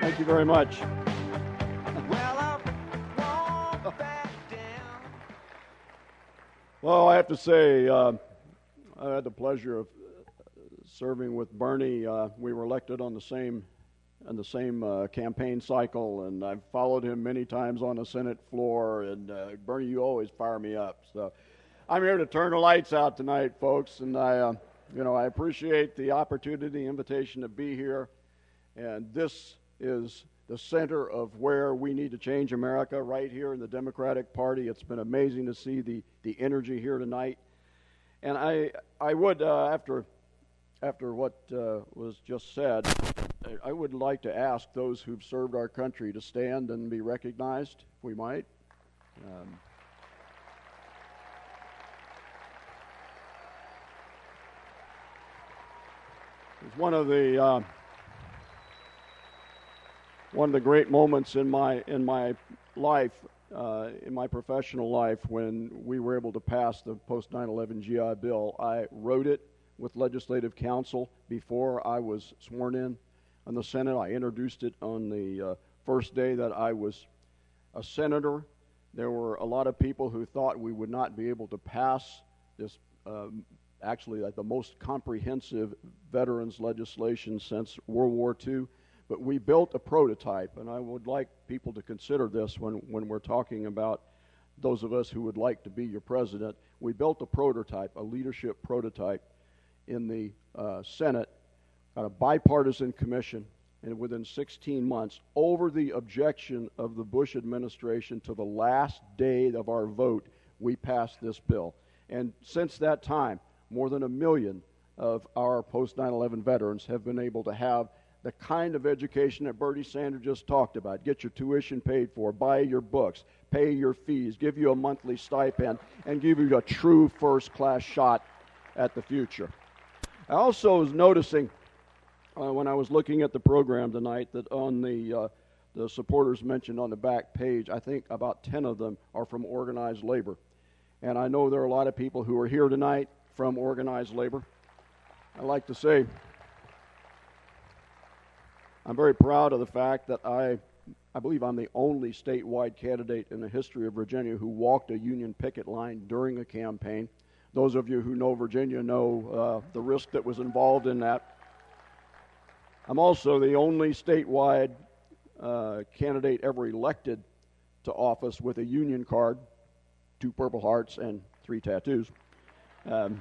Thank you very much. Well, I have to say, I had the pleasure of serving with Bernie. We were elected on the same campaign cycle, and I've followed him many times on the Senate floor. And Bernie, you always fire me up. So I'm here to turn the lights out tonight, folks, and I appreciate the opportunity, the invitation to be here. And this is the center of where we need to change America, right here in the Democratic Party. It's been amazing to see the energy here tonight. And I would, after what was just said, I would like to ask those who've served our country to stand and be recognized, if we might. It's one of the great moments in my life, in my professional life, when we were able to pass the post 9/11 GI Bill. I wrote it with legislative counsel before I was sworn in the Senate. I introduced it on the first day that I was a senator. There were a lot of people who thought we would not be able to pass this, actually like the most comprehensive veterans legislation since World War II. But we built a prototype, and I would like people to consider this when we're talking about those of us who would like to be your president. We built a prototype, a leadership prototype in the Senate, a bipartisan commission, and within 16 months, over the objection of the Bush administration to the last day of our vote, we passed this bill. And since that time, more than 1 million of our post 9/11 veterans have been able to have the kind of education that Bernie Sanders just talked about. Get your tuition paid for, buy your books, pay your fees, give you a monthly stipend, and give you a true first-class shot at the future. I also was noticing when I was looking at the program tonight that on the supporters mentioned on the back page, I think about 10 of them are from organized labor. And I know there are a lot of people who are here tonight from organized labor. I'd like to say I'm very proud of the fact that I believe I'm the only statewide candidate in the history of Virginia who walked a union picket line during a campaign. Those of you who know Virginia know the risk that was involved in that. I'm also the only statewide candidate ever elected to office with a union card, 2 Purple Hearts, and 3 tattoos. And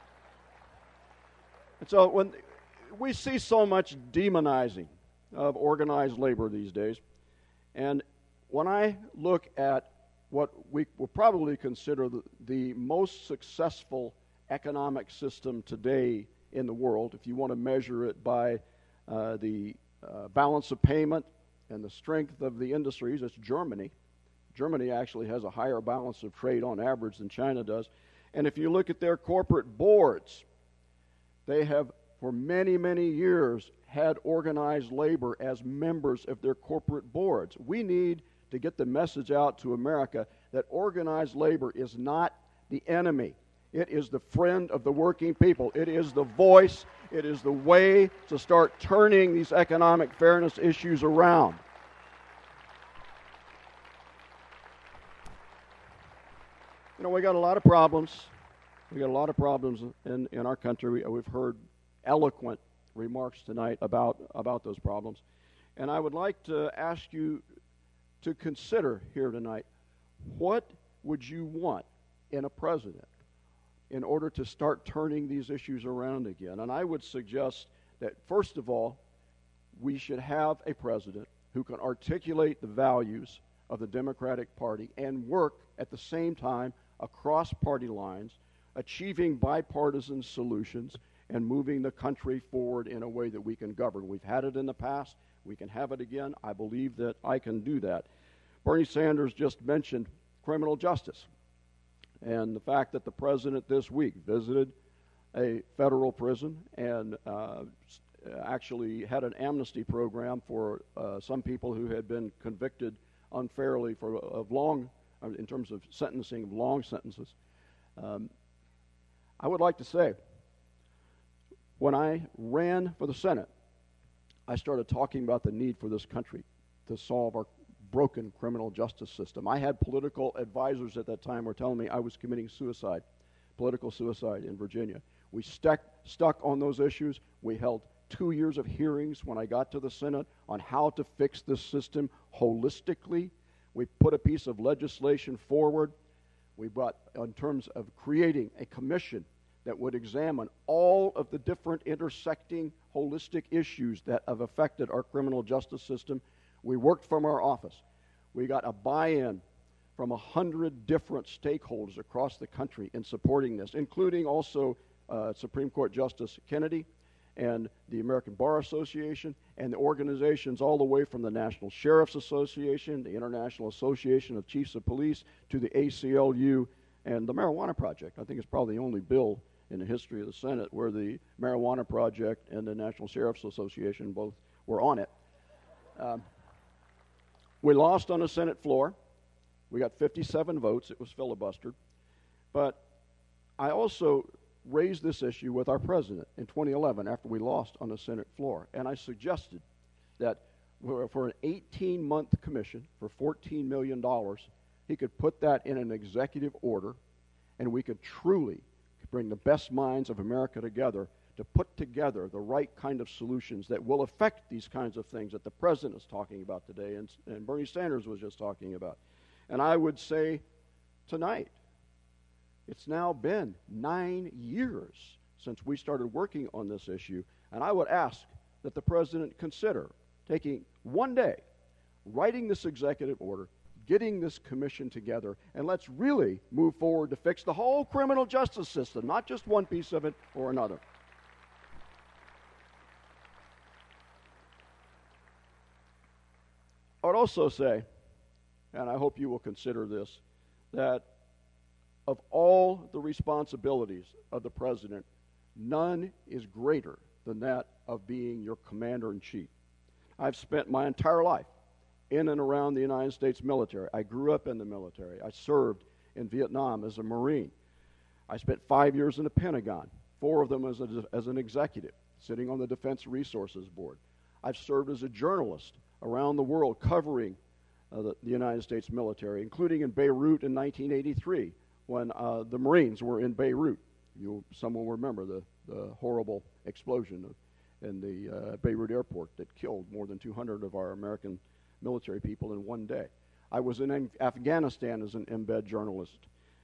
so when we see so much demonizing of organized labor these days, and when I look at what we will probably consider the most successful economic system today in the world, if you want to measure it by the balance of payment and the strength of the industries, it's Germany. Germany actually has a higher balance of trade on average than China does. And if you look at their corporate boards, they have for many, many years had organized labor as members of their corporate boards. We need to get the message out to America that organized labor is not the enemy. It is the friend of the working people. It is the voice. It is the way to start turning these economic fairness issues around. You know, we got a lot of problems. We got a lot of problems in our country. We've heard eloquent remarks tonight about those problems. And I would like to ask you to consider here tonight, what would you want in a president in order to start turning these issues around again? And I would suggest that, first of all, we should have a president who can articulate the values of the Democratic Party and work at the same time across party lines, achieving bipartisan solutions and moving the country forward in a way that we can govern. We've had it in the past. We can have it again. I believe that I can do that. Bernie Sanders just mentioned criminal justice and the fact that the president this week visited a federal prison and actually had an amnesty program for some people who had been convicted unfairly in terms of sentencing, of long sentences. I would like to say, when I ran for the Senate, I started talking about the need for this country to solve our broken criminal justice system. I had political advisors at that time who were telling me I was committing suicide, political suicide in Virginia. We stuck on those issues. We held 2 years of hearings when I got to the Senate on how to fix this system holistically. We put a piece of legislation forward. We brought, in terms of creating a commission that would examine all of the different intersecting holistic issues that have affected our criminal justice system. We worked from our office. We got a buy-in from 100 different stakeholders across the country in supporting this, including also Supreme Court Justice Kennedy and the American Bar Association and the organizations all the way from the National Sheriff's Association, the International Association of Chiefs of Police, to the ACLU and the Marijuana Project. I think it's probably the only bill in the history of the Senate where the Marijuana Project and the National Sheriff's Association both were on it. We lost on the Senate floor. We got 57 votes. It was filibustered. But I also raised this issue with our president in 2011 after we lost on the Senate floor. And I suggested that for an 18-month commission for $14 million, he could put that in an executive order, and we could truly bring the best minds of America together to put together the right kind of solutions that will affect these kinds of things that the president is talking about today and Bernie Sanders was just talking about. And I would say tonight, it's now been 9 years since we started working on this issue, and I would ask that the president consider taking one day, writing this executive order, getting this commission together, and let's really move forward to fix the whole criminal justice system, not just one piece of it or another. I would also say, and I hope you will consider this, that of all the responsibilities of the president, none is greater than that of being your commander-in-chief. I've spent my entire life in and around the United States military. I grew up in the military. I served in Vietnam as a Marine. I spent 5 years in the Pentagon, 4 of them as an executive, sitting on the Defense Resources Board. I've served as a journalist around the world covering the United States military, including in Beirut in 1983 when the Marines were in Beirut. Someone will remember the horrible explosion in the Beirut airport that killed more than 200 of our American military people in one day. I was in Afghanistan as an embed journalist.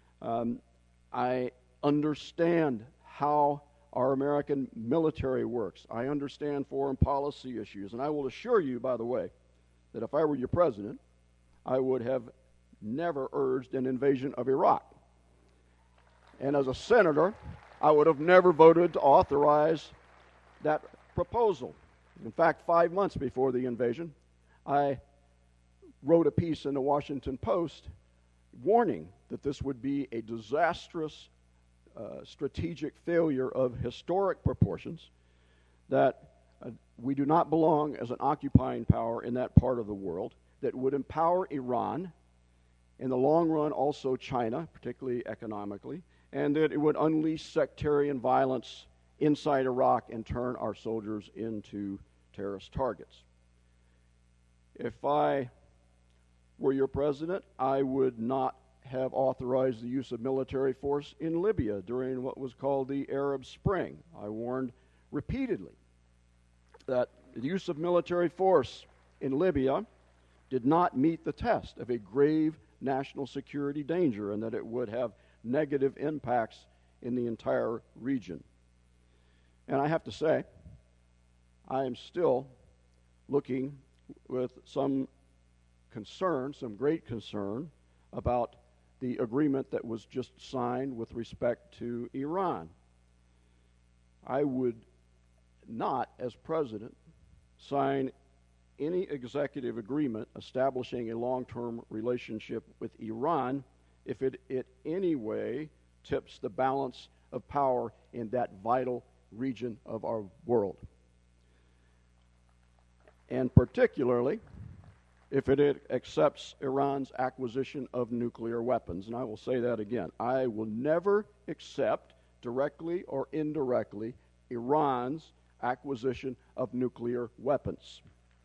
I understand how our American military works. I understand foreign policy issues. And I will assure you, by the way, that if I were your president, I would have never urged an invasion of Iraq. And as a senator, I would have never voted to authorize that proposal. In fact, 5 months before the invasion, I wrote a piece in the Washington Post warning that this would be a disastrous strategic failure of historic proportions, that we do not belong as an occupying power in that part of the world, that would empower Iran, in the long run also China, particularly economically, and that it would unleash sectarian violence inside Iraq and turn our soldiers into terrorist targets. If I were your president, I would not have authorized the use of military force in Libya during what was called the Arab Spring. I warned repeatedly that the use of military force in Libya did not meet the test of a grave national security danger and that it would have negative impacts in the entire region. And I have to say, I am still looking with some concern, some great concern, about the agreement that was just signed with respect to Iran. I would not, as president, sign any executive agreement establishing a long-term relationship with Iran if it in any way tips the balance of power in that vital region of our world. And particularly, if it accepts Iran's acquisition of nuclear weapons. And I will say that again. I will never accept, directly or indirectly, Iran's acquisition of nuclear weapons.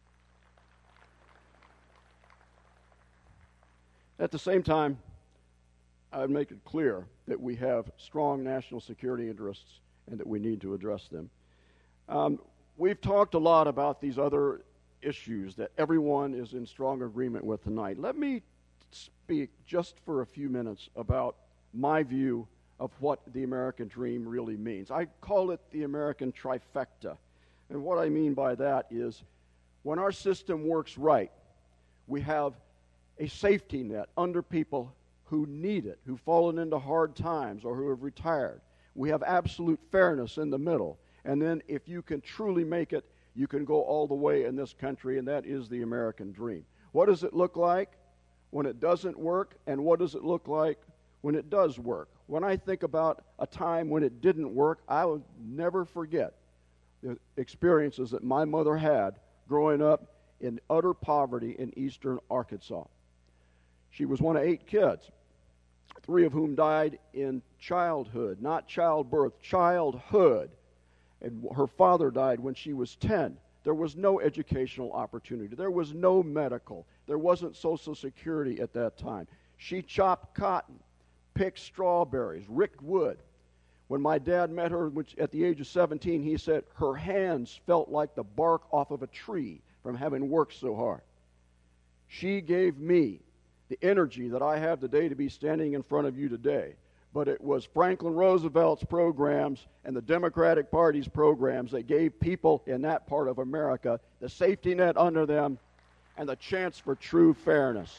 At the same time, I would make it clear that we have strong national security interests and that we need to address them. We've talked a lot about these other issues that everyone is in strong agreement with tonight. Let me speak just for a few minutes about my view of what the American dream really means. I call it the American trifecta. And what I mean by that is when our system works right, we have a safety net under people who need it, who've fallen into hard times or who have retired. We have absolute fairness in the middle. And then if you can truly make it, you can go all the way in this country, and that is the American dream. What does it look like when it doesn't work, and what does it look like when it does work? When I think about a time when it didn't work, I will never forget the experiences that my mother had growing up in utter poverty in eastern Arkansas. She was one of 8 kids, 3 of whom died in childhood, not childbirth, childhood. And her father died when she was 10. There was no educational opportunity. There was no medical. There wasn't Social Security at that time. She chopped cotton, picked strawberries, ricked wood. When my dad met her at the age of 17, he said her hands felt like the bark off of a tree from having worked so hard. She gave me the energy that I have today to be standing in front of you today. But it was Franklin Roosevelt's programs and the Democratic Party's programs that gave people in that part of America the safety net under them and the chance for true fairness.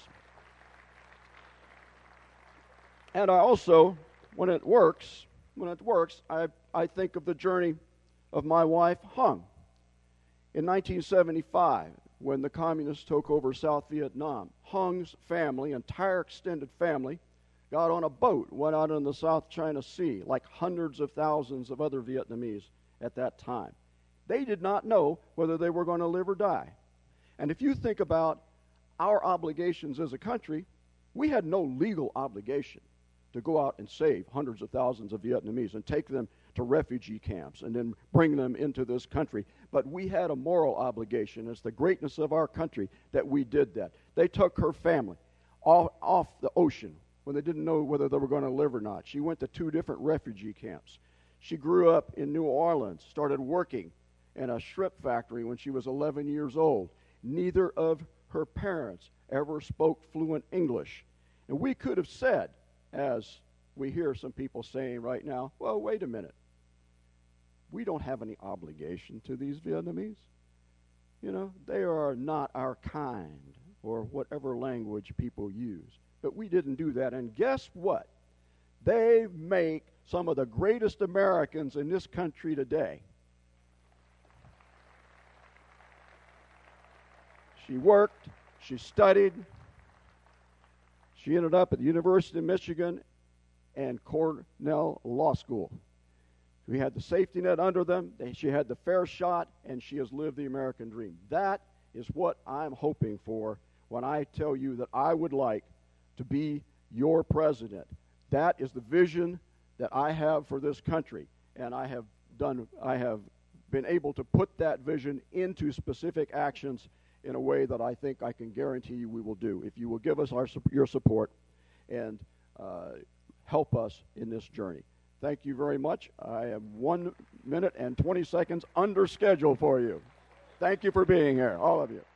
And I also, when it works, I think of the journey of my wife, Hung. In 1975, when the communists took over South Vietnam, Hung's family, entire extended family, got on a boat, went out in the South China Sea, like hundreds of thousands of other Vietnamese at that time. They did not know whether they were going to live or die. And if you think about our obligations as a country, we had no legal obligation to go out and save hundreds of thousands of Vietnamese and take them to refugee camps and then bring them into this country. But we had a moral obligation. It's the greatness of our country that we did that. They took her family off the ocean when they didn't know whether they were going to live or not. She went to 2 different refugee camps. She grew up in New Orleans, started working in a shrimp factory when she was 11 years old. Neither of her parents ever spoke fluent English. And we could have said, as we hear some people saying right now, well, wait a minute. We don't have any obligation to these Vietnamese. You know, they are not our kind, or whatever language people use. But we didn't do that. And guess what? They make some of the greatest Americans in this country today. She worked, she studied, she ended up at the University of Michigan and Cornell Law School. We had the safety net under them, she had the fair shot, and she has lived the American dream. That is what I'm hoping for when I tell you that I would like to be your president. That is the vision that I have for this country, and I have been able to put that vision into specific actions in a way that I think I can guarantee you we will do if you will give us your support and help us in this journey. Thank you very much. I am 1 minute and 20 seconds under schedule for you. Thank you for being here, all of you.